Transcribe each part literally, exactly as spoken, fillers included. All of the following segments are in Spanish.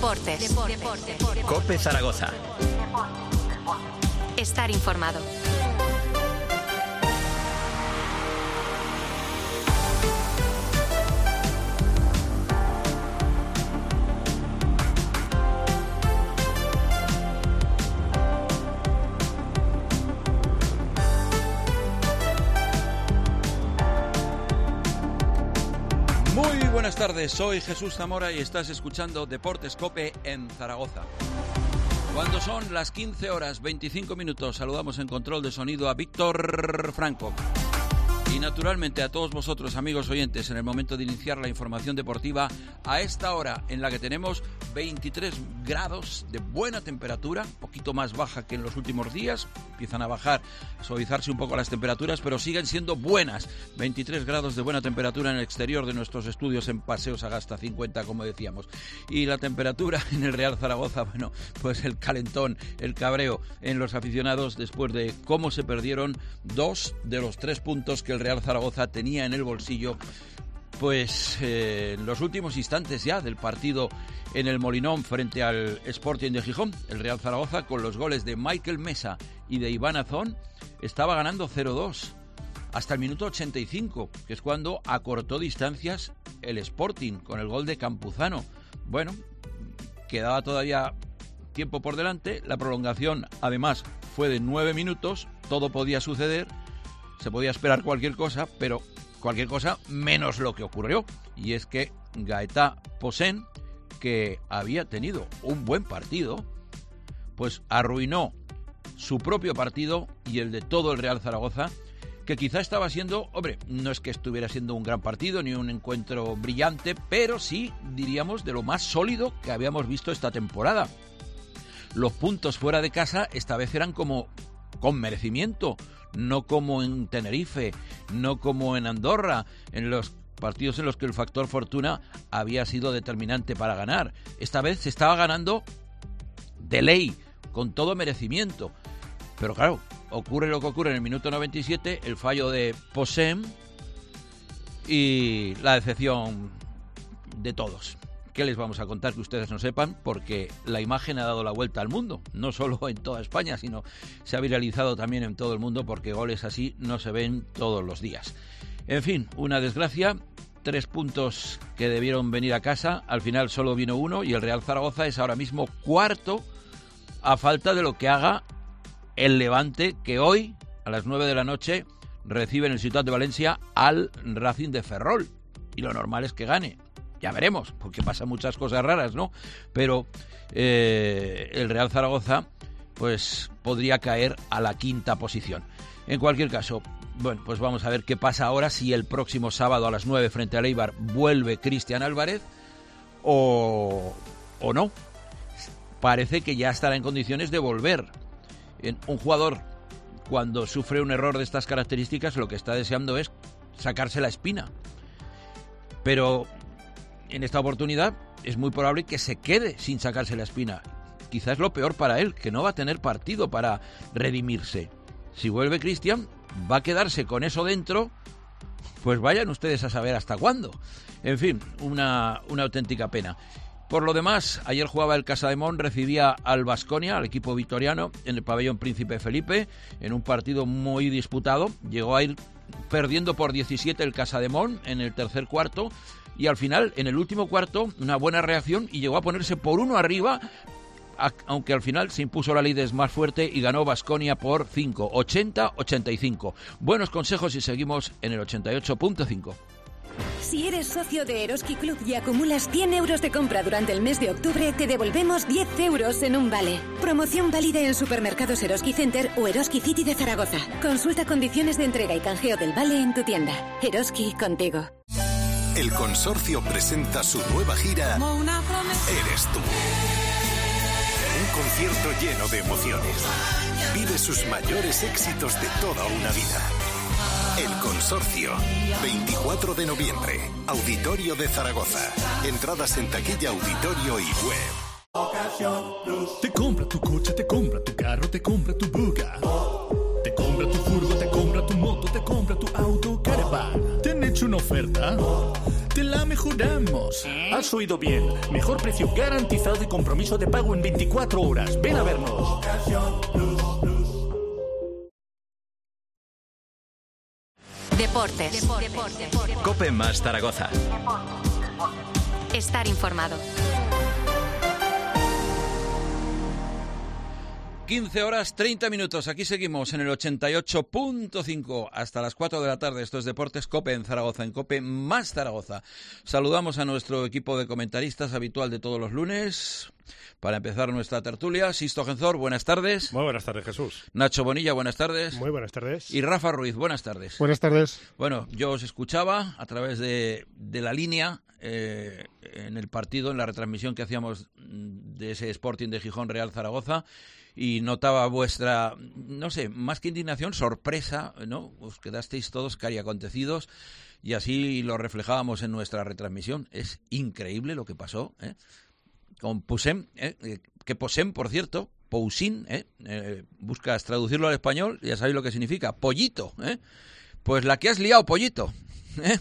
Deportes. Deportes. Deportes. COPE Zaragoza. Estar informado. Muy buenas tardes, soy Jesús Zamora y estás escuchando Deportes COPE en Zaragoza. Cuando son las quince horas veinticinco minutos, saludamos en control de sonido a Víctor Franco. Y naturalmente a todos vosotros, amigos oyentes, en el momento de iniciar la información deportiva, a esta hora en la que tenemos veintitrés grados de buena temperatura, un poquito más baja que en los últimos días, empiezan a bajar, a suavizarse un poco las temperaturas, pero siguen siendo buenas. veintitrés grados de buena temperatura en el exterior de nuestros estudios en Paseo Sagasta cincuenta, como decíamos. Y la temperatura en el Real Zaragoza, bueno, pues el calentón, el cabreo en los aficionados después de cómo se perdieron dos de los tres puntos que el Real Zaragoza tenía en el bolsillo, pues eh, en los últimos instantes ya del partido en el Molinón frente al Sporting de Gijón. El Real Zaragoza, con los goles de Michael Mesa y de Iván Azón, estaba ganando cero dos hasta el minuto ochenta y cinco, que es cuando acortó distancias el Sporting con el gol de Campuzano. Bueno, quedaba todavía tiempo por delante, la prolongación además fue de nueve minutos, todo podía suceder. Se podía esperar cualquier cosa, pero cualquier cosa menos lo que ocurrió. Y es que Gaëtan Posen, que había tenido un buen partido, pues arruinó su propio partido y el de todo el Real Zaragoza, que quizá estaba siendo, hombre, no es que estuviera siendo un gran partido ni un encuentro brillante, pero sí, diríamos, de lo más sólido que habíamos visto esta temporada. Los puntos fuera de casa esta vez eran como con merecimiento, no como en Tenerife, no como en Andorra, en los partidos en los que el factor fortuna había sido determinante para ganar. Esta vez se estaba ganando de ley, con todo merecimiento. Pero claro, ocurre lo que ocurre en el minuto noventa y siete, el fallo de Posen y la decepción de todos. ¿Qué les vamos a contar que ustedes no sepan? Porque la imagen ha dado la vuelta al mundo, no solo en toda España, sino se ha viralizado también en todo el mundo, porque goles así no se ven todos los días. En fin, una desgracia, tres puntos que debieron venir a casa, al final solo vino uno y el Real Zaragoza es ahora mismo cuarto a falta de lo que haga el Levante, que hoy a las nueve de la noche recibe en el Ciutat de Valencia al Racing de Ferrol, y lo normal es que gane. Ya veremos, porque pasan muchas cosas raras, ¿no? Pero eh, el Real Zaragoza pues podría caer a la quinta posición. En cualquier caso, bueno, pues vamos a ver qué pasa ahora, si el próximo sábado a las nueve frente al Eibar vuelve Cristian Álvarez o, o no. Parece que ya estará en condiciones de volver. En un jugador, cuando sufre un error de estas características, lo que está deseando es sacarse la espina. Pero en esta oportunidad es muy probable que se quede sin sacarse la espina. Quizás lo peor para él, que no va a tener partido para redimirse. Si vuelve Cristian, va a quedarse con eso dentro, pues vayan ustedes a saber hasta cuándo. En fin, una, una auténtica pena. Por lo demás, ayer jugaba el Casademón, recibía al Baskonia, al equipo vitoriano, en el pabellón Príncipe Felipe, en un partido muy disputado. Llegó a ir perdiendo por diecisiete el Casademón en el tercer cuarto, y al final, en el último cuarto, una buena reacción y llegó a ponerse por uno arriba, aunque al final se impuso la Leeds más fuerte y ganó Baskonia por cinco, ochenta a ochenta y cinco. Buenos consejos y seguimos en el ochenta y ocho punto cinco. Si eres socio de Eroski Club y acumulas cien euros de compra durante el mes de octubre, te devolvemos diez euros en un vale. Promoción válida en supermercados Eroski Center o Eroski City de Zaragoza. Consulta condiciones de entrega y canjeo del vale en tu tienda. Eroski, contigo. El Consorcio presenta su nueva gira Eres tú. Un concierto lleno de emociones. Vive sus mayores éxitos de toda una vida. El Consorcio, veinticuatro de noviembre, Auditorio de Zaragoza. Entradas en taquilla, auditorio y web. Te compra tu coche, te compra tu carro, te compra tu buga. Te compra tu furgo, te compra tu moto, te compra tu auto caravan. ¿Te han hecho una oferta? De la mejor mejoramos. Has oído bien. Mejor precio garantizado y compromiso de pago en veinticuatro horas. Ven a vernos. Deportes. Deportes. COPE más Zaragoza. Estar informado. quince horas treinta minutos, aquí seguimos en el ochenta y ocho punto cinco hasta las cuatro de la tarde. Esto es Deportes COPE en Zaragoza, en COPE más Zaragoza. Saludamos a nuestro equipo de comentaristas habitual de todos los lunes. Para empezar nuestra tertulia, Sisto Genzor, buenas tardes. Muy buenas tardes, Jesús. Nacho Bonilla, buenas tardes. Muy buenas tardes. Y Rafa Ruiz, buenas tardes. Buenas tardes. Bueno, yo os escuchaba a través de, de la línea eh, en el partido, en la retransmisión que hacíamos de ese Sporting de Gijón Real Zaragoza, y notaba vuestra, no sé, más que indignación, sorpresa, ¿no? Os quedasteis todos cariacontecidos y así lo reflejábamos en nuestra retransmisión. Es increíble lo que pasó, ¿eh? Con Poussin, ¿eh? que Poussin, por cierto, Poussin, ¿eh? Eh, buscas traducirlo al español, ya sabéis lo que significa, pollito, ¿eh? Pues la que has liado, pollito, ¿eh?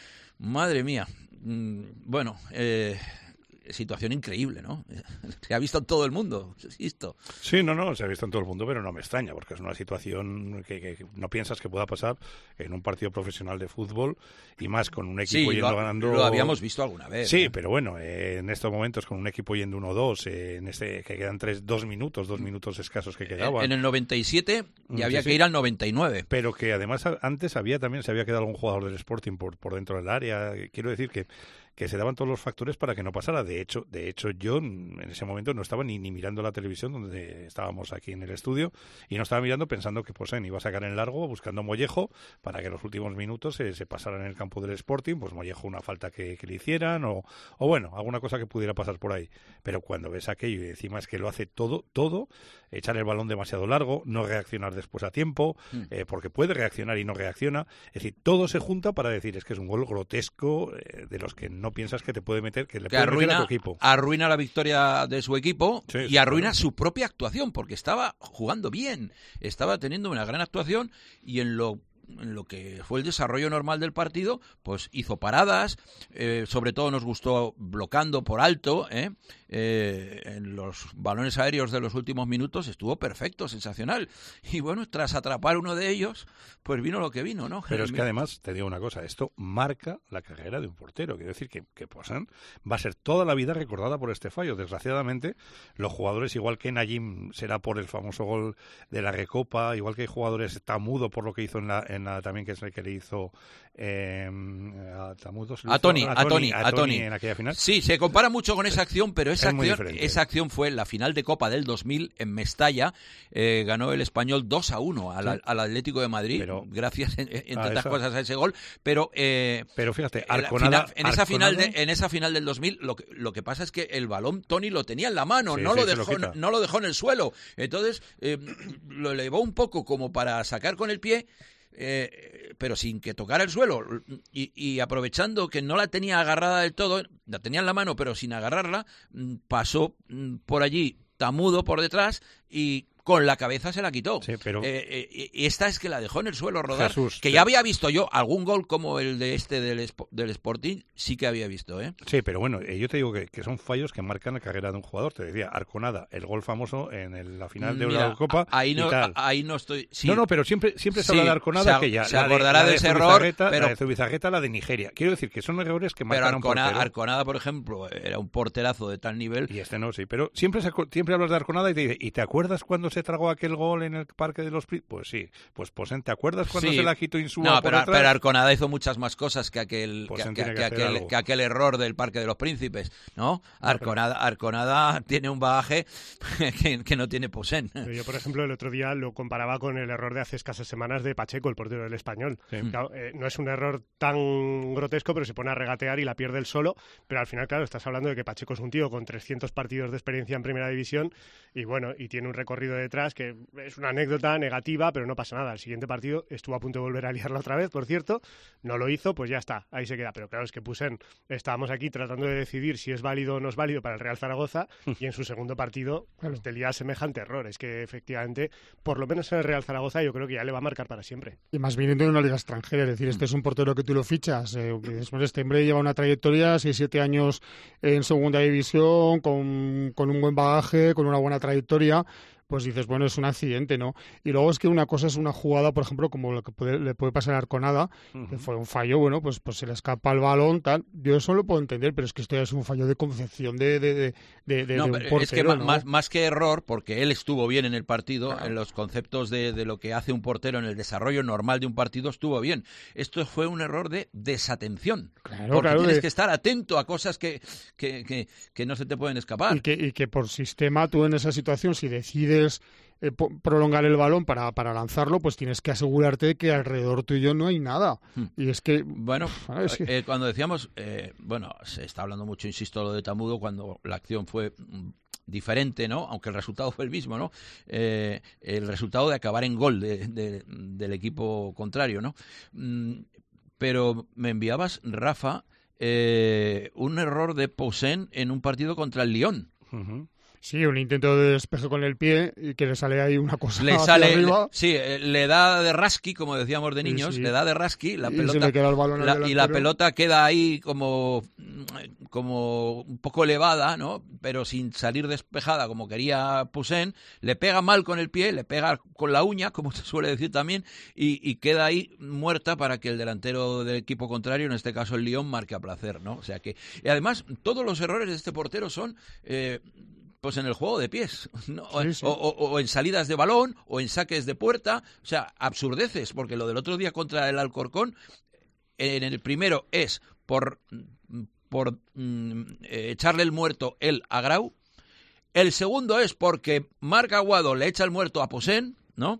Madre mía. Mm, bueno, eh... situación increíble, ¿no? Se ha visto en todo el mundo, esto. Sí, no, no, se ha visto en todo el mundo, pero no me extraña, porque es una situación que, que no piensas que pueda pasar en un partido profesional de fútbol, y más con un equipo sí, yendo lo, ganando... lo habíamos visto alguna vez. Sí, ¿eh? pero bueno, eh, en estos momentos con un equipo yendo uno dos, eh, en este que quedan tres, dos minutos, dos minutos escasos que quedaban. En, en el noventa y siete ya sí, había sí. que ir al noventa y nueve. Pero que además antes había también, se había quedado algún jugador del Sporting por, por dentro del área. Quiero decir que que se daban todos los factores para que no pasara. De hecho, de hecho yo en ese momento no estaba ni, ni mirando la televisión donde estábamos aquí en el estudio, y no estaba mirando pensando que Poussin iba a sacar en largo buscando Mollejo para que en los últimos minutos se, se pasara en el campo del Sporting, pues Mollejo una falta que, que le hicieran o, o bueno, alguna cosa que pudiera pasar por ahí. Pero cuando ves aquello y encima es que lo hace todo, todo, echar el balón demasiado largo, no reaccionar después a tiempo, mm. eh, porque puede reaccionar y no reacciona, es decir, todo se junta para decir es que es un gol grotesco, eh, de los que no piensas que te puede meter, que le que puede arruina, meter a tu equipo. Arruina la victoria de su equipo sí, y sí, arruina claro. su propia actuación, porque estaba jugando bien, estaba teniendo una gran actuación, y en lo en lo que fue el desarrollo normal del partido, pues hizo paradas, eh, sobre todo nos gustó blocando por alto, ¿eh? Eh, en los balones aéreos de los últimos minutos estuvo perfecto, sensacional, y bueno, tras atrapar uno de ellos, pues vino lo que vino, ¿no? Pero es que además, te digo una cosa, esto marca la carrera de un portero, quiero decir que, que Poussin va a ser toda la vida recordada por este fallo. Desgraciadamente, los jugadores, igual que Najim será por el famoso gol de la Recopa, igual que hay jugadores Tamudo por lo que hizo en la, en la también que es el que le hizo eh, a Tamudo, a Tony, a Tony, a Tony en aquella final. Sí, se compara mucho con esa acción, pero esa es acción, esa acción fue en la final de Copa del dos mil en Mestalla, eh, ganó el Español dos a uno al, sí. al Atlético de Madrid, pero, gracias en, entre otras esa... cosas a ese gol, pero eh, pero fíjate, Arconada, en, esa final de, en esa final del dos mil lo que, lo que pasa es que el balón Tony lo tenía en la mano, sí, no, sí, lo dejó, lo no lo dejó en el suelo, entonces eh, lo elevó un poco como para sacar con el pie, Eh, pero sin que tocara el suelo, y, y aprovechando que no la tenía agarrada del todo, la tenía en la mano pero sin agarrarla, pasó por allí Tamudo por detrás y con la cabeza se la quitó. Sí, pero eh, eh, esta es que la dejó en el suelo rodar. Jesús, que ya había visto yo algún gol como el de este del, del Sporting, sí que había visto, ¿eh? Sí, pero bueno, eh, yo te digo que, que son fallos que marcan la carrera de un jugador. Te decía, Arconada, el gol famoso en el, la final de la Copa. Ahí no, y tal. ahí no estoy. Sí. No, no, pero siempre siempre se sí, habla de Arconada, se, que ya se la acordará de, de, de ese error, pero la de Zubizarreta, la de Nigeria. Quiero decir que son errores que marcan pero Arconada, a un portero. Arconada, por ejemplo, era un porterazo de tal nivel. Y este no, sí, pero siempre se, siempre hablas de Arconada y te dice, ¿y te acuerdas cuando se tragó aquel gol en el Parque de los Príncipes? Pues sí, pues Poussin, ¿te acuerdas cuando sí. se la quitó Insúa No, por pero, detrás? pero Arconada hizo muchas más cosas que aquel que, que, que, que, aquel, que aquel error del Parque de los Príncipes, ¿no? Arconada, Arconada tiene un bagaje que, que no tiene Poussin. Yo, por ejemplo, el otro día lo comparaba con el error de hace escasas semanas de Pacheco, el portero del Español. Sí. Claro, eh, no es un error tan grotesco, pero se pone a regatear y la pierde él solo, pero al final, claro, estás hablando de que Pacheco es un tío con trescientos partidos de experiencia en Primera División y bueno, y tiene un recorrido de detrás, que es una anécdota negativa, pero no pasa nada. El siguiente partido estuvo a punto de volver a liarla otra vez, por cierto, no lo hizo, pues ya está, ahí se queda. Pero claro, es que Poussin, estábamos aquí tratando de decidir si es válido o no es válido para el Real Zaragoza, y en su segundo partido pues, te lía semejante error. Es que efectivamente, por lo menos en el Real Zaragoza, yo creo que ya le va a marcar para siempre. Y más viniendo de una liga extranjera, es decir, este es un portero que tú lo fichas, eh, después este hombre lleva una trayectoria, seis siete años en segunda división, con, con un buen bagaje, con una buena trayectoria, pues dices, bueno, es un accidente, ¿no? Y luego es que una cosa es una jugada, por ejemplo, como lo que puede, le puede pasar a Arconada, uh-huh. que fue un fallo, bueno, pues, pues se le escapa el balón, tal. Yo eso lo puedo entender, pero es que esto ya es un fallo de concepción de, de, de, de, de no, un portero, es que ¿no? más, más que error, porque él estuvo bien en el partido, claro. en los conceptos de, de lo que hace un portero en el desarrollo normal de un partido, estuvo bien. Esto fue un error de desatención, claro, porque claro, tienes de... que estar atento a cosas que, que, que, que no se te pueden escapar. Y que, y que por sistema tú en esa situación, si decides eh, prolongar el balón para, para lanzarlo, pues tienes que asegurarte de que alrededor tuyo no hay nada. Hmm. Y es que... Bueno, es que... Eh, cuando decíamos, eh, bueno, se está hablando mucho, insisto, lo de Tamudo, cuando la acción fue diferente, ¿no? Aunque el resultado fue el mismo, ¿no? Eh, el resultado de acabar en gol de, de, del equipo contrario, ¿no? Mm, pero me enviabas, Rafa, eh, un error de Poussin en un partido contra el Lyon. Uh-huh. Sí, un intento de despeje con el pie y que le sale ahí una cosa le hacia sale, arriba. Le, sí, le da de rasqui, como decíamos de niños, sí, sí. le da de rasqui, la y pelota, se le queda el balón la, y la pelota queda ahí como, como un poco elevada, ¿no? Pero sin salir despejada como quería Poussin, le pega mal con el pie, le pega con la uña, como se suele decir también, y, y queda ahí muerta para que el delantero del equipo contrario, en este caso el Lyon, marque a placer, ¿no? O sea que, y además, todos los errores de este portero son... Eh, pues en el juego de pies, ¿no? Sí, sí. O, o, o en salidas de balón, o en saques de puerta, o sea, absurdeces, porque lo del otro día contra el Alcorcón, en el primero es por, por mm, echarle el muerto él a Grau, el segundo es porque Marc Aguado le echa el muerto a Poussin, ¿no?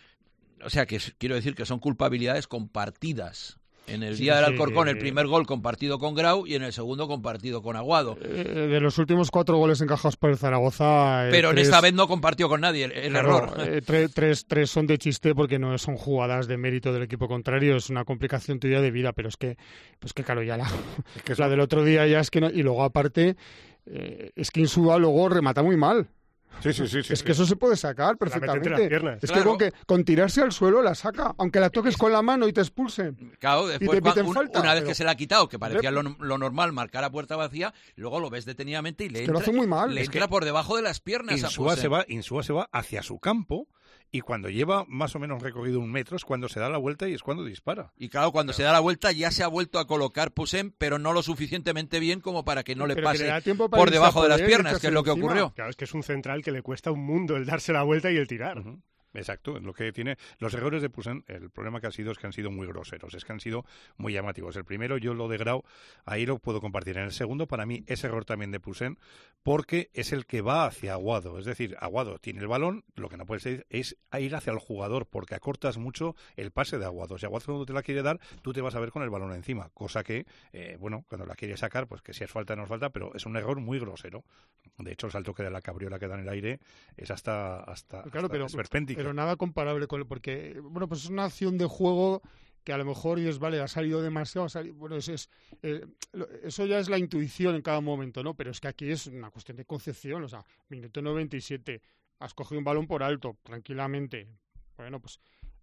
O sea, que quiero decir que son culpabilidades compartidas. En el sí, día del Alcorcón, sí, el primer gol compartido con Grau y en el segundo compartido con Aguado. Eh, de los últimos cuatro goles encajados por el Zaragoza... Eh, Pero tres, en esta vez no compartió con nadie el, el claro, error. Eh, tres, tres, tres son de chiste porque no son jugadas de mérito del equipo contrario, es una complicación tuya de vida, pero es que, pues que claro, ya la, es que la del otro día ya es que no... Y luego aparte, eh, es que Insúa luego remata muy mal. Sí, sí, sí, sí. Es que eso se puede sacar perfectamente. Las piernas. Es claro. que, con que con tirarse al suelo la saca, aunque la toques con la mano y te expulsen. Claro, después y te piten un, falta, una vez pero... que se la ha quitado, que parecía lo, lo normal marcar a puerta vacía, luego lo ves detenidamente y le es entra, que lo hace muy mal. le es entra que... por debajo de las piernas. Insúa a se va, Insúa se va hacia su campo. Y cuando lleva más o menos recorrido un metro es cuando se da la vuelta y es cuando dispara. Y claro, cuando claro. se da la vuelta ya se ha vuelto a colocar Poussin, pero no lo suficientemente bien como para que no le pero pase le por debajo de las piernas, que es lo que encima. ocurrió. Claro, es que es un central que le cuesta un mundo el darse la vuelta y el tirar. Uh-huh. Exacto, lo que tiene los errores de Poussin, el problema que ha sido es que han sido muy groseros, es que han sido muy llamativos. El primero, yo lo de Grau, ahí lo puedo compartir. En el segundo, para mí, es error también de Poussin, porque es el que va hacia Aguado. Es decir, Aguado tiene el balón, lo que no puede ser es ir hacia el jugador, porque acortas mucho el pase de Aguado. Si Aguado cuando te la quiere dar, tú te vas a ver con el balón encima, cosa que, eh, bueno, cuando la quiere sacar, pues que si es falta no es falta, pero es un error muy grosero. De hecho, el salto que da la cabriola que da en el aire es hasta, hasta, claro, hasta pero, esperpéntico. Pero nada comparable con porque, bueno, pues es una acción de juego que a lo mejor y es, vale, ha salido demasiado, ha salido, bueno, es, es, eh, eso ya es la intuición en cada momento, ¿no? Pero es que aquí es una cuestión de concepción, o sea, minuto noventa y siete, has cogido un balón por alto, tranquilamente, bueno, pues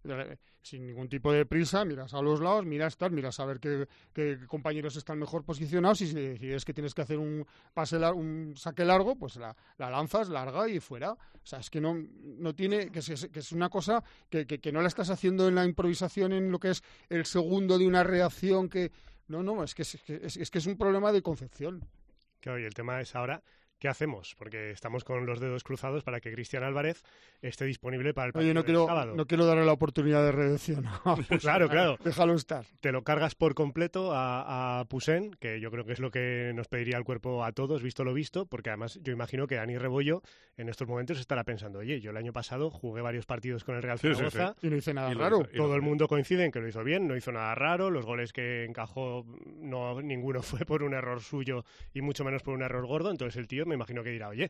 sin ningún tipo de prisa, miras a los lados, miras tal, miras a ver qué, qué compañeros están mejor posicionados y si decides que tienes que hacer un pase lar- un saque largo, pues la, la lanzas larga y fuera. O sea, es que no, no tiene, que es, que es una cosa que, que, que no la estás haciendo en la improvisación, en lo que es el segundo de una reacción que... No, no, es que es, es, es, que es un problema de concepción. Claro, y el tema es ahora... ¿Qué hacemos? Porque estamos con los dedos cruzados para que Cristian Álvarez esté disponible para el partido Oye, no del quiero, sábado. no quiero darle la oportunidad de redención. Pues claro, claro. Déjalo estar. Te lo cargas por completo a, a Poussin, que yo creo que es lo que nos pediría el cuerpo a todos, visto lo visto, porque además yo imagino que Dani Rebollo en estos momentos estará pensando, oye, yo el año pasado jugué varios partidos con el Real Zaragoza sí, sí, sí. y no hice nada y raro. Hizo, todo el mundo coincide en que lo hizo bien, no hizo nada raro, los goles que encajó no ninguno fue por un error suyo y mucho menos por un error gordo, entonces el tío me imagino que dirá, oye,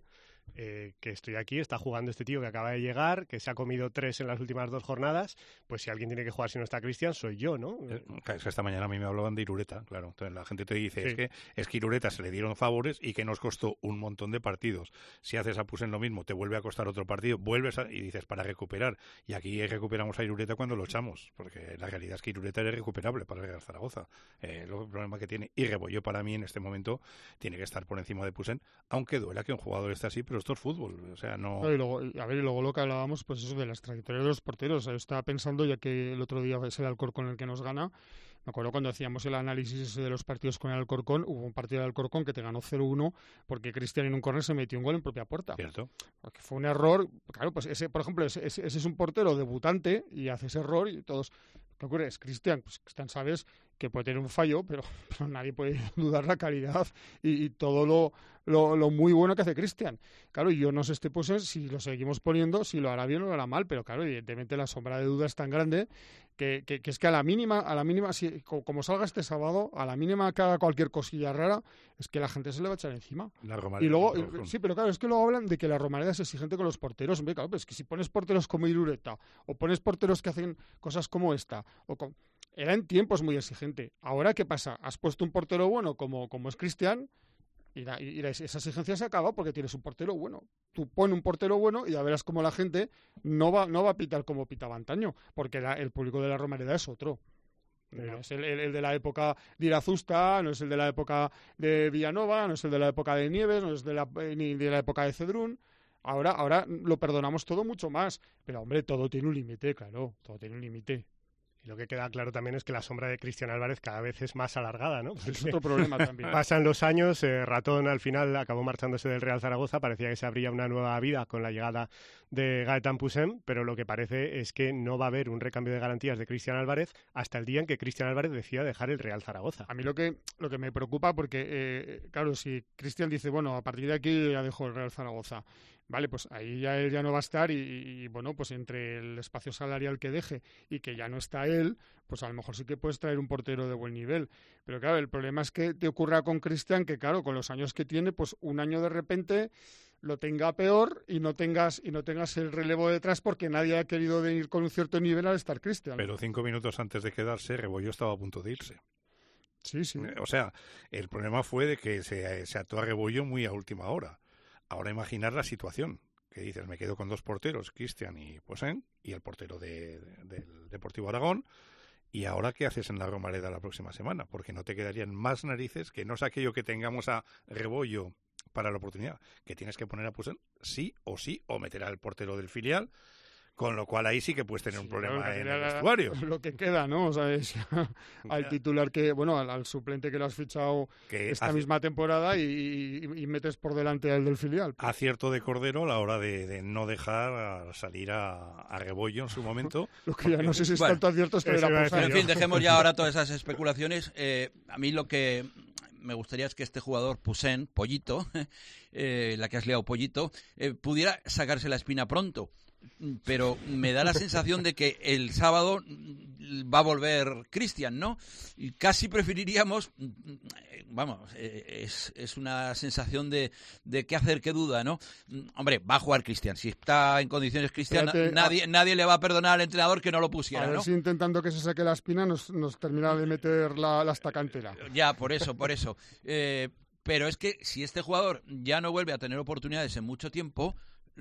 eh, que estoy aquí, está jugando este tío que acaba de llegar, que se ha comido tres en las últimas dos jornadas, pues si alguien tiene que jugar si no está Cristian, soy yo, ¿no? Es que esta mañana a mí me hablaban de Irureta, claro. Entonces la gente te dice, Sí. es que es que Irureta se le dieron favores y que nos costó un montón de partidos. Si haces a Pusen lo mismo, te vuelve a costar otro partido, vuelves a, y dices, para recuperar. Y aquí recuperamos a Irureta cuando lo echamos, porque la realidad es que Irureta es recuperable para el Real Zaragoza. Eh, el problema que tiene, y Rebollo para mí en este momento tiene que estar por encima de Pusen, aunque duela que un jugador esté así, pero esto es fútbol, o sea, no... No, y luego, a ver, y luego lo que hablábamos, pues eso de las trayectorias de los porteros. Yo estaba pensando, ya que el otro día es el Alcorcón el que nos gana, me acuerdo cuando hacíamos el análisis de los partidos con el Alcorcón, hubo un partido del Alcorcón que te ganó cero uno porque Cristian en un córner se metió un gol en propia puerta. Cierto. Porque fue un error, claro, pues ese, por ejemplo, ese, ese es un portero debutante y hace ese error y todos... ¿Qué ocurre? Es Cristian, pues Cristian sabes que puede tener un fallo, pero, pero nadie puede dudar la calidad y, y todo lo, lo, lo muy bueno que hace Cristian. Claro, y yo no sé este pues si lo seguimos poniendo, si lo hará bien o lo hará mal, pero claro, evidentemente la sombra de duda es tan grande que, que, que es que a la mínima, a la mínima, si, como salga este sábado, a la mínima que haga cualquier cosilla rara, es que la gente se le va a echar encima. La Romareda, y luego, no, sí, pero claro, es que luego hablan de que la Romareda es exigente con los porteros. Hombre, claro, pues es que si pones porteros como Irureta o pones porteros que hacen cosas como esta, o con... era en tiempos muy exigente. Ahora, ¿qué pasa? Has puesto un portero bueno como, como es Cristian y, la, y la, esa exigencia se acaba porque tienes un portero bueno. Tú pon un portero bueno y ya verás cómo la gente no va, no va a pitar como pitaba antaño, porque la, el público de la Romareda es otro. No es el, el, el de la época de Irazusta, no es el de la época de Villanova, no es el de la época de Nieves, no es de la, ni de la época de Cedrún. Ahora, ahora lo perdonamos todo mucho más. Pero, hombre, todo tiene un límite, claro, todo tiene un límite. Y lo que queda claro también es que la sombra de Cristian Álvarez cada vez es más alargada, ¿no? Es otro problema también. Pasan los años, eh, Ratón al final acabó marchándose del Real Zaragoza, parecía que se abría una nueva vida con la llegada de Gaëtan Poussin, pero lo que parece es que no va a haber un recambio de garantías de Cristian Álvarez hasta el día en que Cristian Álvarez decida dejar el Real Zaragoza. A mí lo que, lo que me preocupa, porque, eh, claro, si Cristian dice, bueno, a partir de aquí ya dejo el Real Zaragoza, vale, pues ahí ya él ya no va a estar y, y, bueno, pues entre el espacio salarial que deje y que ya no está él, pues a lo mejor sí que puedes traer un portero de buen nivel. Pero claro, el problema es que te ocurra con Cristian que, claro, con los años que tiene, pues un año de repente lo tenga peor y no tengas y no tengas el relevo detrás porque nadie ha querido venir con un cierto nivel al estar Cristian. Pero cinco minutos antes de quedarse, Rebollo estaba a punto de irse. Sí, sí. O sea, el problema fue de que se, se ató a Rebollo muy a última hora. Ahora imaginar la situación, que dices, me quedo con dos porteros, Cristian y Poussin, y el portero de, de, del Deportivo Aragón, y ahora ¿qué haces en la Romareda la próxima semana? Porque no te quedarían más narices que no es aquello que tengamos a Rebollo para la oportunidad, que tienes que poner a Poussin sí o sí, o meter al portero del filial, con lo cual ahí sí que puedes tener sí, un problema claro, en el vestuario. Lo que queda, ¿no? O sea, es al titular que, bueno, al, al suplente que lo has fichado que esta hace... misma temporada y, y, y metes por delante al del filial. Pues. Acierto de Cordero a la hora de, de no dejar salir a, a Rebollo en su momento. Lo que ya no sé si es bueno, tanto acierto es que era por En fin, dejemos ya ahora todas esas especulaciones. Eh, a mí lo que me gustaría es que este jugador, Poussin, Pollito, eh, la que has liado Pollito, eh, pudiera sacarse la espina pronto. Pero me da la sensación de que el sábado va a volver Cristian, ¿no? Y casi preferiríamos, vamos, es, es una sensación de, de qué hacer, qué duda, ¿no? Hombre, va a jugar Cristian. Si está en condiciones Cristian, nadie, nadie le va a perdonar al entrenador que no lo pusiera, ¿no? A ver ¿no? si intentando que se saque la espina nos, nos termina de meter la, la estacantera. Ya, por eso, por eso. Eh, pero es que si este jugador ya no vuelve a tener oportunidades en mucho tiempo,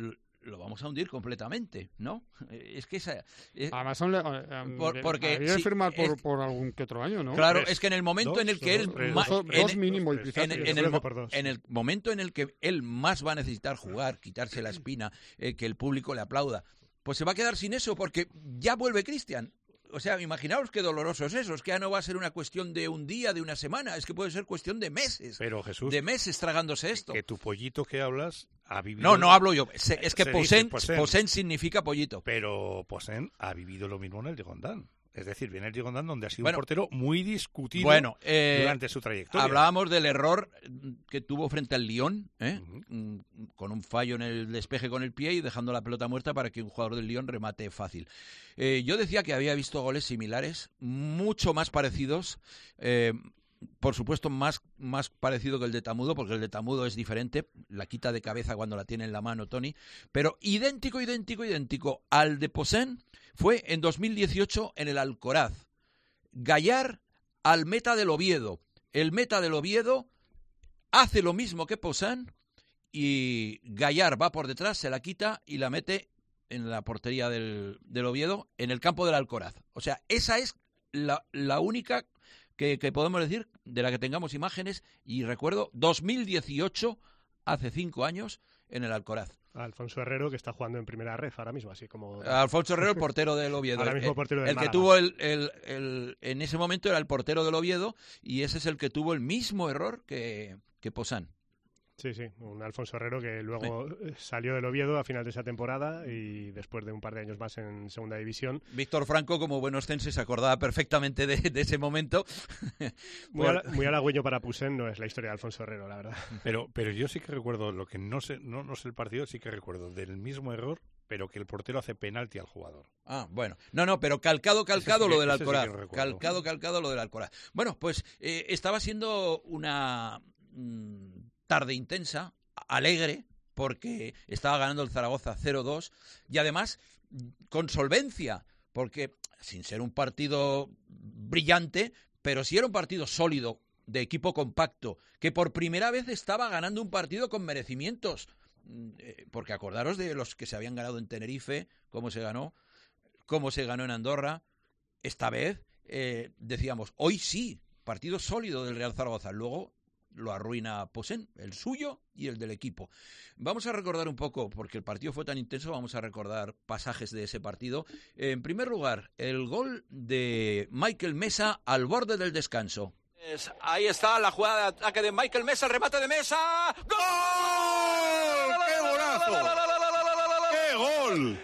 lo vamos a hundir completamente, ¿no? Es que esa... Es, Además, um, um, por, porque... Debería sí, firmar por, es, por algún que otro año, ¿no? Claro, tres, es que en el momento dos, en el que dos, él... Tres, ma, dos, en, dos mínimo. En, en, en, el, en el momento en el que él más va a necesitar jugar, quitarse la espina, eh, que el público le aplauda, pues se va a quedar sin eso porque ya vuelve Cristian. O sea, imaginaos qué doloroso es eso. Es que ya no va a ser una cuestión de un día, de una semana. Es que puede ser cuestión de meses. Pero Jesús, de meses tragándose esto. Que tu pollito que hablas ha vivido... No, no hablo yo. Es, es que Poussin, Poussin. Poussin significa pollito. Pero Poussin ha vivido lo mismo en el Girondin. Es decir, viene el Girondin donde ha sido bueno, un portero muy discutido bueno, eh, durante su trayectoria. Hablábamos del error que tuvo frente al Lyon, ¿eh? uh-huh. con un fallo en el despeje con el pie y dejando la pelota muerta para que un jugador del Lyon remate fácil. Eh, yo decía que había visto goles similares, mucho más parecidos, eh, por supuesto, más, más parecido que el de Tamudo, porque el de Tamudo es diferente, la quita de cabeza cuando la tiene en la mano Tony, pero idéntico, idéntico, idéntico al de Poussin fue en dos mil dieciocho en el Alcoraz. Gallar al meta del Oviedo. El meta del Oviedo hace lo mismo que Poussin y Gallar va por detrás, se la quita y la mete en la portería del, del Oviedo en el campo del Alcoraz. O sea, esa es la, la única que, que podemos decir de la que tengamos imágenes. Y recuerdo, dos mil dieciocho, hace cinco años, en el Alcoraz. Alfonso Herrero, que está jugando en primera ref ahora mismo, así como... Alfonso Herrero, el portero del Oviedo. Ahora mismo portero del El, el que Málaga. tuvo el, el, el... En ese momento era el portero del Oviedo y ese es el que tuvo el mismo error que, que Poussin. Sí, sí, un Alfonso Herrero que luego sí. salió del Oviedo a final de esa temporada y después de un par de años más en segunda división. Víctor Franco, como buen ostense, se acordaba perfectamente de, de ese momento. Muy, Por... muy halagüeño para Poussin no es la historia de Alfonso Herrero, la verdad. Pero, pero yo sí que recuerdo, lo que no sé, no, no sé el partido, sí que recuerdo del mismo error, pero que el portero hace penalti al jugador. Ah, bueno. No, no, pero calcado, calcado sí lo que, del Alcoraz. Sí calcado, calcado lo del Alcoraz. Bueno, pues eh, estaba siendo una mmm, tarde intensa, alegre, porque estaba ganando el Zaragoza cero dos y además con solvencia, porque sin ser un partido brillante, pero sí era un partido sólido, de equipo compacto, que por primera vez estaba ganando un partido con merecimientos, porque acordaros de los que se habían ganado en Tenerife, cómo se ganó, cómo se ganó en Andorra. Esta vez eh, decíamos, hoy sí, partido sólido del Real Zaragoza, luego lo arruina Poussin, el suyo y el del equipo. Vamos a recordar un poco, porque el partido fue tan intenso, vamos a recordar pasajes de ese partido. En primer lugar, el gol de Michael Mesa al borde del descanso. Ahí está la jugada de ataque de Michael Mesa, el remate de Mesa. ¡Gol! ¡Qué golazo! ¡Qué gol!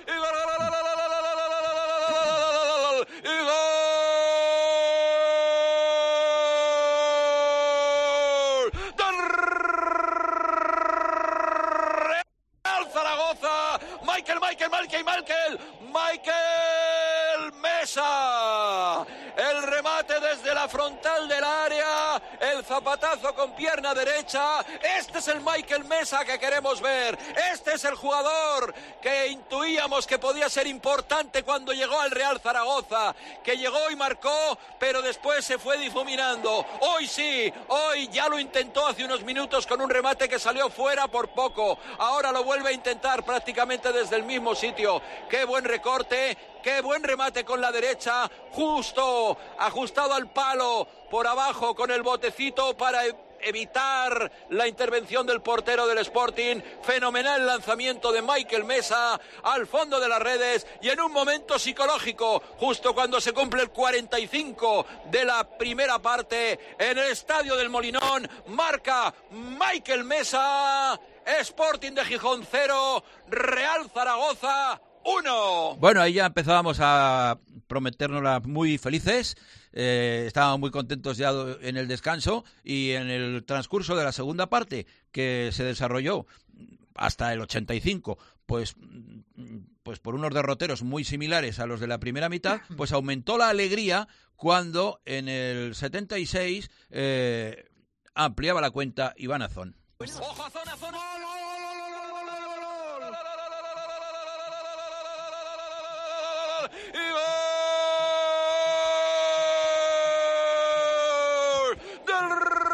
Michael, Michael, Michael, Michael, Michael Mesa. El remate desde la frontal del área, el zapatazo con pierna derecha. Este es el Michael Mesa que queremos ver. Este es el jugador que intuíamos que podía ser importante cuando llegó al Real Zaragoza, que llegó y marcó, pero después se fue difuminando. Hoy sí, hoy ya lo intentó hace unos minutos con un remate que salió fuera por poco. Ahora lo vuelve a intentar prácticamente desde el mismo sitio. Qué buen recorte, qué buen remate con la derecha, justo ajustado al palo por abajo con el botecito para evitar la intervención del portero del Sporting. Fenomenal lanzamiento de Michael Mesa al fondo de las redes y en un momento psicológico, justo cuando se cumple el cuarenta y cinco de la primera parte, en el estadio del Molinón, marca Michael Mesa. Sporting de Gijón cero, Real Zaragoza uno. Bueno, ahí ya empezábamos a prometérnosla muy felices. Eh, estábamos muy contentos ya en el descanso y en el transcurso de la segunda parte, que se desarrolló hasta el ochenta y cinco, pues, pues por unos derroteros muy similares a los de la primera mitad, pues aumentó la alegría cuando en el setenta y seis eh, ampliaba la cuenta Iván Azón. Pues... ¡Ojo, Azón, Azón! ¡Y gol! ¡Del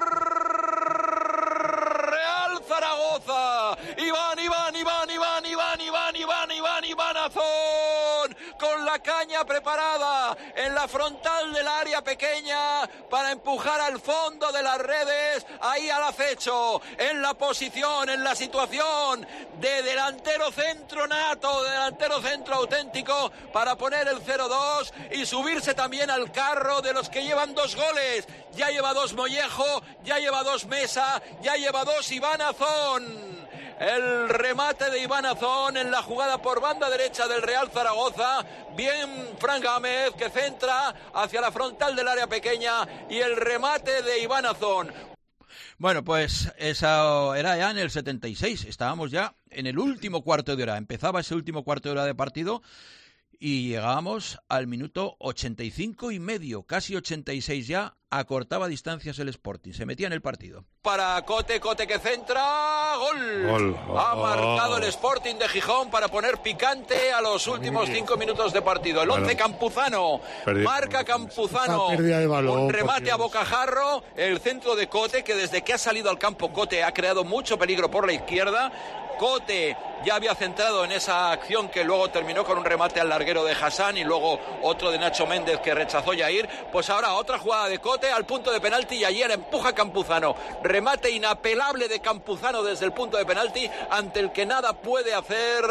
Real Zaragoza! Iván, Iván, Iván, Iván, Iván, Iván, Iván, Iván, Iván Azón, con la caña preparada en la frontal del área pequeña para empujar al fondo de las redes, ahí al acecho, en la posición, en la situación de delantero centro nato, delantero centro auténtico, para poner el cero dos y subirse también al carro de los que llevan dos goles. Ya lleva dos Mollejo, ya lleva dos Mesa, ya lleva dos Iván Azón. El remate de Iván Azón en la jugada por banda derecha del Real Zaragoza. Bien Fran Gámez, que centra hacia la frontal del área pequeña, y el remate de Iván Azón. Bueno, pues esa era ya en el setenta y seis. Estábamos ya en el último cuarto de hora. Empezaba ese último cuarto de hora de partido y llegábamos al minuto ochenta y cinco y medio, casi ochenta y seis ya, acortaba distancias el Sporting, se metía en el partido. Para Cote, Cote que centra, gol. Gol. Ha Oh. marcado el Sporting de Gijón para poner picante a los últimos cinco minutos de partido. El Bueno. once Campuzano, Perdi- marca Campuzano, Esa pérdida de balón, un por remate Dios. a bocajarro, el centro de Cote, que desde que ha salido al campo Cote ha creado mucho peligro por la izquierda. Cote ya había centrado en esa acción que luego terminó con un remate al larguero de Hassan y luego otro de Nacho Méndez que rechazó Yair. Pues ahora otra jugada de Cote al punto de penalti y ayer empuja Campuzano. Remate inapelable de Campuzano desde el punto de penalti ante el que nada puede hacer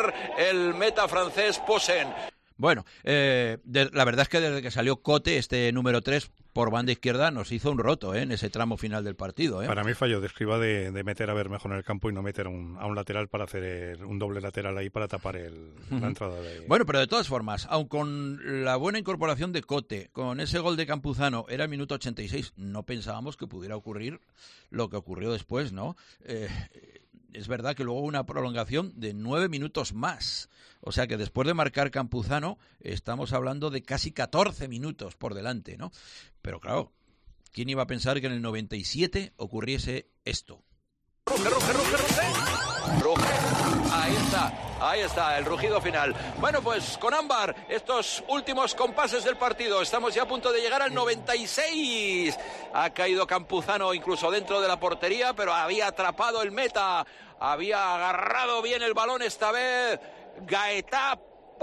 el meta francés Posen. Bueno, eh, de, la verdad es que desde que salió Cote, este número tres, por banda izquierda, nos hizo un roto ¿eh? en ese tramo final del partido. ¿eh? Para mí fallo de Escribá de, de meter a Bermejo en el campo y no meter un, a un lateral para hacer el, un doble lateral ahí para tapar el, Uh-huh. la entrada de... Bueno, pero de todas formas, aun con la buena incorporación de Cote, con ese gol de Campuzano, era el minuto ochenta y seis, no pensábamos que pudiera ocurrir lo que ocurrió después, ¿no? Eh, es verdad que luego hubo una prolongación de nueve minutos más. O sea que después de marcar Campuzano, estamos hablando de casi catorce minutos por delante, ¿no? Pero claro, ¿quién iba a pensar que en el noventa y siete ocurriese esto? Ruge, ruge, ruge, ruge. Ruge. Ahí está, ahí está, el rugido final. Bueno, pues con Ámbar, estos últimos compases del partido. Estamos ya a punto de llegar al noventa y seis. Ha caído Campuzano incluso dentro de la portería, pero había atrapado el meta. Había agarrado bien el balón esta vez Gaetà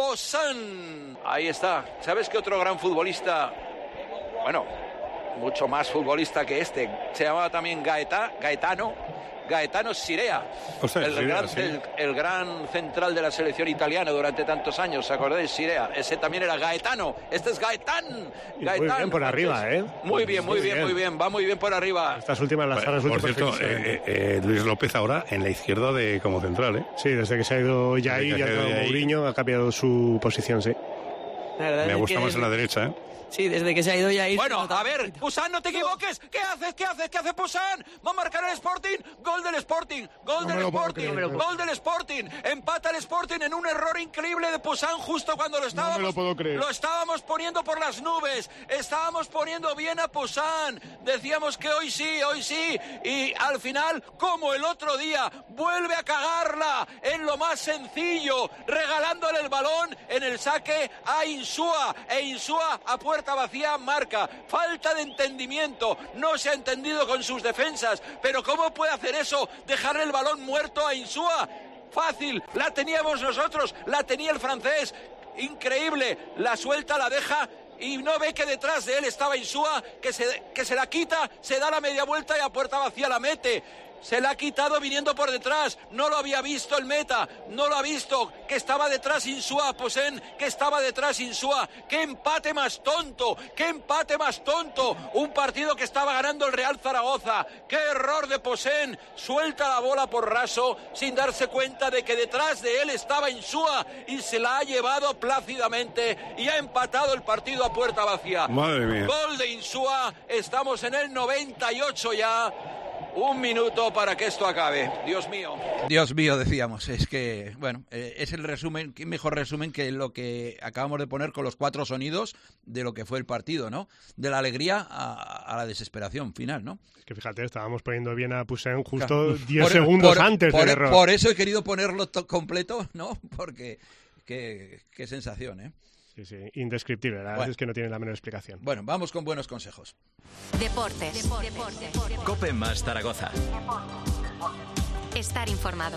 Posen. Ahí está. ¿Sabes qué otro gran futbolista? Bueno, mucho más futbolista que este. Se llamaba también Gaetà, Gaetano. Gaetano Sirea, O sea, el, Sirea, gran, sí. el, el gran central de la selección italiana durante tantos años, ¿se acordáis? Sirea, ese también era Gaetano, este es Gaetán. Y Gaetán, muy bien por arriba, ¿eh? Muy bien, muy bien, muy bien, va muy bien por arriba. Estas últimas las Por, has por resuelto cierto, perfectísimamente. eh, eh, Luis López ahora en la izquierda de como central, ¿eh? Sí, desde que se ha ido Yair Desde y que ha se ha ido entrado Yair. Mourinho, ha cambiado su posición, sí. La verdad Me es gusta que más en la desde- derecha, ¿eh? Sí, desde que se ha ido ya Bueno, a ver, Poussin, no te equivoques. ¿Qué haces? ¿Qué haces? ¿Qué hace Poussin? Va a marcar el Sporting. Gol del Sporting. Gol No del me lo puedo Sporting. creer. No me lo Gol del Sporting. Empata el Sporting en un error increíble de Poussin justo cuando lo estábamos. lo puedo creer. Lo estábamos poniendo por las nubes. Estábamos poniendo bien a Poussin. Decíamos que hoy sí, hoy sí. Y al final, como el otro día, vuelve a cagarla en lo más sencillo, regalándole el balón en el saque a Insúa. E Insúa a puerta vacía marca. Falta de entendimiento. No se ha entendido con sus defensas. Pero ¿cómo puede hacer eso? Dejarle el balón muerto a Insúa. Fácil. La teníamos nosotros. La tenía el francés. Increíble. La suelta, la deja. Y no ve que detrás de él estaba Insúa, que se, que se la quita, se da la media vuelta y a puerta vacía la mete. Se la ha quitado viniendo por detrás. No lo había visto el meta. No lo ha visto. Que estaba detrás Insúa. Posen. Que estaba detrás Insúa. ¡Qué empate más tonto! ¡Qué empate más tonto! Un partido que estaba ganando el Real Zaragoza. ¡Qué error de Posen! Suelta la bola por raso sin darse cuenta de que detrás de él estaba Insúa y se la ha llevado plácidamente y ha empatado el partido a puerta vacía. Madre mía. Gol de Insúa. Estamos en el noventa y ocho ya. Un minuto para que esto acabe. Dios mío. Dios mío, decíamos, es que, bueno, eh, es el resumen, qué mejor resumen que lo que acabamos de poner con los cuatro sonidos de lo que fue el partido, ¿no? De la alegría a, a la desesperación final, ¿no? Es que fíjate, estábamos poniendo bien a Poussin justo Claro. diez Por- segundos por- antes por, del error. Por eso he querido ponerlo to- completo, ¿no? Porque qué, qué sensación, ¿eh? Sí, sí, indescriptible. La verdad Bueno. es que no tiene la menor explicación. Bueno, vamos con buenos consejos. Deportes. Deportes. Cope más Zaragoza. Estar informado.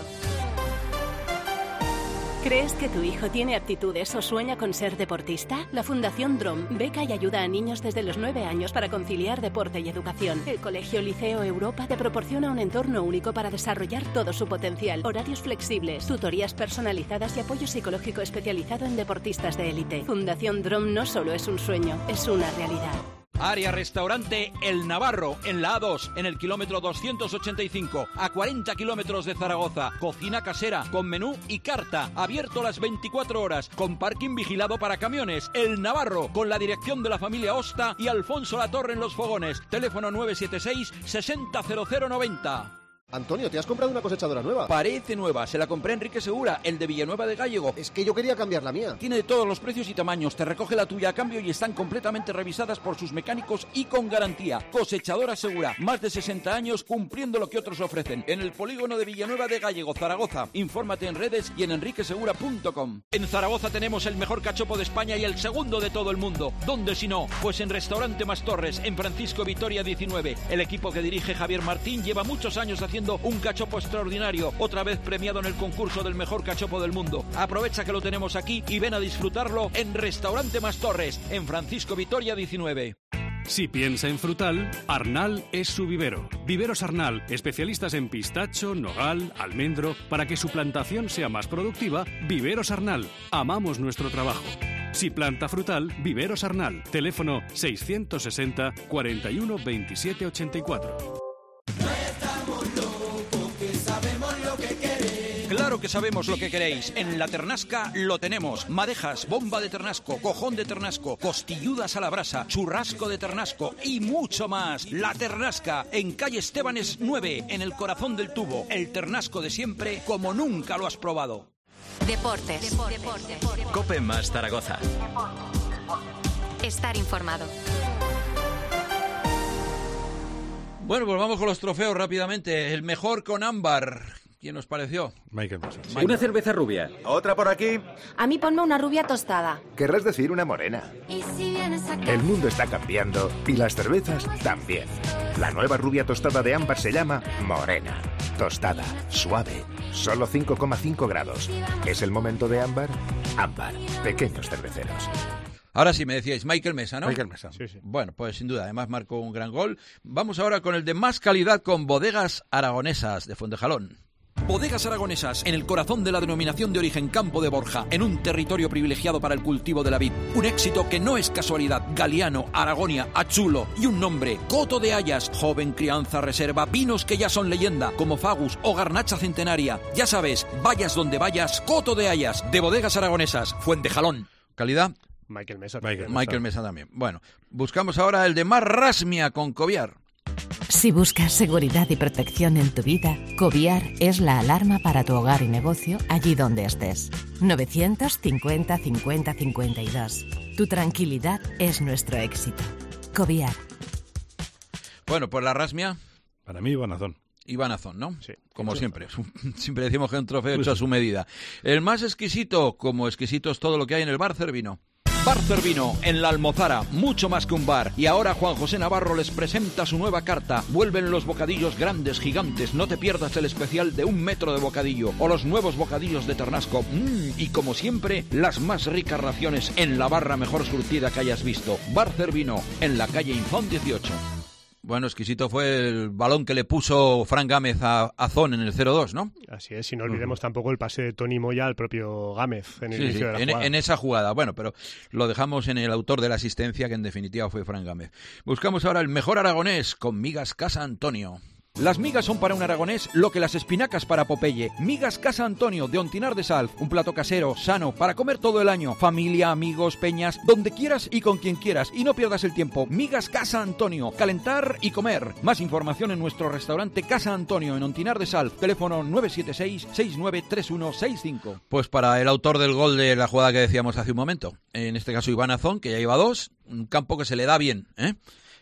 ¿Crees que tu hijo tiene aptitudes o sueña con ser deportista? La Fundación DROM beca y ayuda a niños desde los nueve años para conciliar deporte y educación. El Colegio Liceo Europa te proporciona un entorno único para desarrollar todo su potencial. Horarios flexibles, tutorías personalizadas y apoyo psicológico especializado en deportistas de élite. Fundación DROM no solo es un sueño, es una realidad. Área Restaurante El Navarro, en la A dos, en el kilómetro doscientos ochenta y cinco, a cuarenta kilómetros de Zaragoza. Cocina casera, con menú y carta, abierto las veinticuatro horas, con parking vigilado para camiones. El Navarro, con la dirección de la familia Osta y Alfonso Latorre en los fogones. Teléfono nueve siete seis, sesenta cero cero noventa. Antonio, ¿te has comprado una cosechadora nueva? Parece nueva, se la compré a Enrique Segura, el de Villanueva de Gállego. Es que yo quería cambiar la mía. Tiene de todos los precios y tamaños, te recoge la tuya a cambio y están completamente revisadas por sus mecánicos y con garantía. Cosechadora Segura, más de sesenta años cumpliendo lo que otros ofrecen. En el polígono de Villanueva de Gállego, Zaragoza. Infórmate en redes y en enrique segura punto com. En Zaragoza tenemos el mejor cachopo de España y el segundo de todo el mundo. ¿Dónde si no? Pues en Restaurante Mas Torres, en Francisco Vitoria diecinueve. El equipo que dirige Javier Martín lleva muchos años haciendo un cachopo extraordinario, otra vez premiado en el concurso del mejor cachopo del mundo. Aprovecha que lo tenemos aquí y ven a disfrutarlo en Restaurante Mas Torres, en Francisco Vitoria diecinueve. Si piensa en frutal, Arnal es su vivero. Viveros Arnal, especialistas en pistacho, nogal, almendro. Para que su plantación sea más productiva, Viveros Arnal. Amamos nuestro trabajo. Si planta frutal, Viveros Arnal. Teléfono seiscientos sesenta, cuarenta y uno, veintisiete, ochenta y cuatro. Claro que sabemos lo que queréis. En La Ternasca lo tenemos. Madejas, bomba de ternasco, cojón de ternasco, costilludas a la brasa, churrasco de ternasco y mucho más. La Ternasca, en calle Estebanes nueve, en el corazón del tubo. El ternasco de siempre, como nunca lo has probado. Deportes. Deportes. COPE más Zaragoza. Estar informado. Bueno, pues vamos con los trofeos rápidamente. El mejor con ámbar. ¿Quién os pareció? Michael Mesa. Una cerveza rubia. Otra por aquí. A mí ponme una rubia tostada. Querrás decir una morena. ¿Y si vienes acá? El mundo está cambiando y las cervezas también. La nueva rubia tostada de ámbar se llama Morena. Tostada, suave, solo cinco coma cinco grados. ¿Es el momento de ámbar? Ámbar, pequeños cerveceros. Ahora sí, me decíais, Michael Mesa, ¿no? Michael Mesa. Sí, sí. Bueno, pues sin duda, además marcó un gran gol. Vamos ahora con el de más calidad con Bodegas Aragonesas de Fuentejalón. Bodegas Aragonesas, en el corazón de la denominación de origen Campo de Borja, en un territorio privilegiado para el cultivo de la vid. Un éxito que no es casualidad. Galiano, Aragonia, Achulo y un nombre, Coto de Hayas, joven crianza reserva, vinos que ya son leyenda, como Fagus o Garnacha Centenaria. Ya sabes, vayas donde vayas, Coto de Hayas, de Bodegas Aragonesas, Fuentejalón. ¿Calidad? Michael Mesa. Michael, Michael Mesa también. Bueno, buscamos ahora el de más Rasmia con Coviar. Si buscas seguridad y protección en tu vida, Coviar es la alarma para tu hogar y negocio allí donde estés. novecientos cincuenta, cincuenta, cincuenta y dos. Tu tranquilidad es nuestro éxito. Coviar. Bueno, pues la Rasmia. Para mí, Iván Azón. Iván Azón, ¿no? Sí. Como sí, siempre. Siempre decimos que es un trofeo hecho a su medida. El más exquisito, como exquisito es todo lo que hay en el bar Cervino. Bar Cervino, en La Almozara, mucho más que un bar. Y ahora Juan José Navarro les presenta su nueva carta. Vuelven los bocadillos grandes, gigantes. No te pierdas el especial de un metro de bocadillo. O los nuevos bocadillos de Ternasco. Mm, y como siempre, las más ricas raciones en la barra mejor surtida que hayas visto. Bar Cervino, en la calle Infón dieciocho. Bueno, exquisito fue el balón que le puso Fran Gámez a Azón en el cero dos, ¿no? Así es, y no olvidemos uh-huh. tampoco el pase de Toni Moya al propio Gámez en el sí, inicio sí, de la en, jugada. En esa jugada, bueno, pero lo dejamos en el autor de la asistencia, que en definitiva fue Fran Gámez. Buscamos ahora el mejor aragonés con Migas Casa Antonio. Las migas son para un aragonés lo que las espinacas para Popeye. Migas Casa Antonio, de Ontinar de Salv. Un plato casero, sano, para comer todo el año. Familia, amigos, peñas, donde quieras y con quien quieras. Y no pierdas el tiempo. Migas Casa Antonio. Calentar y comer. Más información en nuestro restaurante Casa Antonio, en Ontinar de Salv. Teléfono nueve siete seis, seis nueve tres uno seis cinco. Pues para el autor del gol de la jugada que decíamos hace un momento. En este caso Iván Azón, que ya lleva dos. Un campo que se le da bien, ¿eh?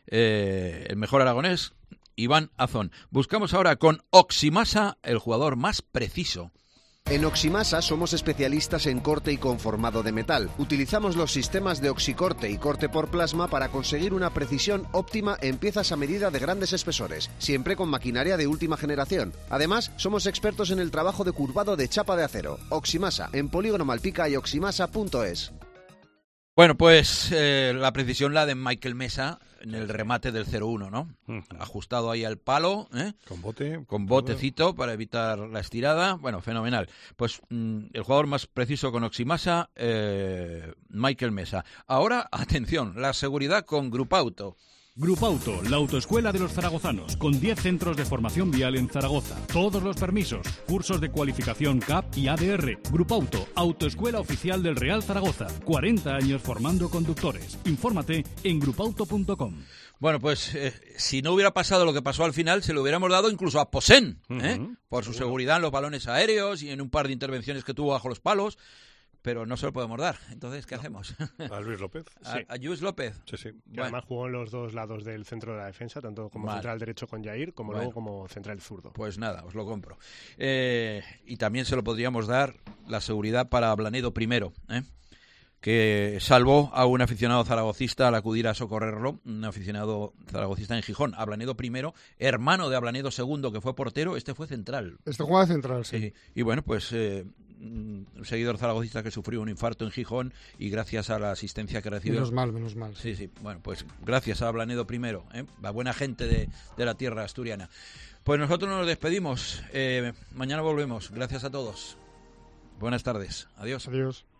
Eh, el mejor aragonés, Iván Azón. Buscamos ahora con Oximasa, el jugador más preciso. En Oximasa somos especialistas en corte y conformado de metal. Utilizamos los sistemas de oxicorte y corte por plasma para conseguir una precisión óptima en piezas a medida de grandes espesores, siempre con maquinaria de última generación. Además, somos expertos en el trabajo de curvado de chapa de acero. Oximasa, en Polígono Malpica y oximasa punto es. Bueno, pues eh, la precisión la de Michael Mesa en el remate del cero uno, ¿no? Uh-huh. Ajustado ahí al palo, ¿eh? Con bote. Con botecito para evitar la estirada. Bueno, fenomenal. Pues mmm, el jugador más preciso con Oximasa, eh, Michael Mesa. Ahora, atención, la seguridad con Grupauto. Grupauto, la autoescuela de los zaragozanos, con diez centros de formación vial en Zaragoza. Todos los permisos, cursos de cualificación C A P y A D R. Grupauto, autoescuela oficial del Real Zaragoza. cuarenta años formando conductores. Infórmate en grupauto punto com. Bueno, pues eh, si no hubiera pasado lo que pasó al final, se lo hubiéramos dado incluso a Posén, ¿eh? Uh-huh. por su seguridad en los balones aéreos y en un par de intervenciones que tuvo bajo los palos, pero no se lo podemos dar. Entonces, ¿qué no. hacemos? A Luis López. A, sí. a Luis López. Sí, sí. Que bueno. además jugó en los dos lados del centro de la defensa, tanto como Vale. central derecho con Jair, como Bueno. luego como central zurdo. Pues nada, os lo compro. Eh, y también se lo podríamos dar la seguridad para Blanedo primero, ¿eh? que salvó a un aficionado zaragocista al acudir a socorrerlo, un aficionado zaragocista en Gijón. Ablanedo primero, hermano de Ablanedo segundo, que fue portero, este fue central. Este juega central, sí. Y, y bueno, pues eh, un seguidor zaragocista que sufrió un infarto en Gijón y gracias a la asistencia que recibió... Menos mal, menos mal. Sí, sí, bueno, pues gracias a Ablanedo primero, ¿eh? la buena gente de, de la tierra asturiana. Pues nosotros nos despedimos, eh, mañana volvemos, gracias a todos. Buenas tardes, adiós. Adiós.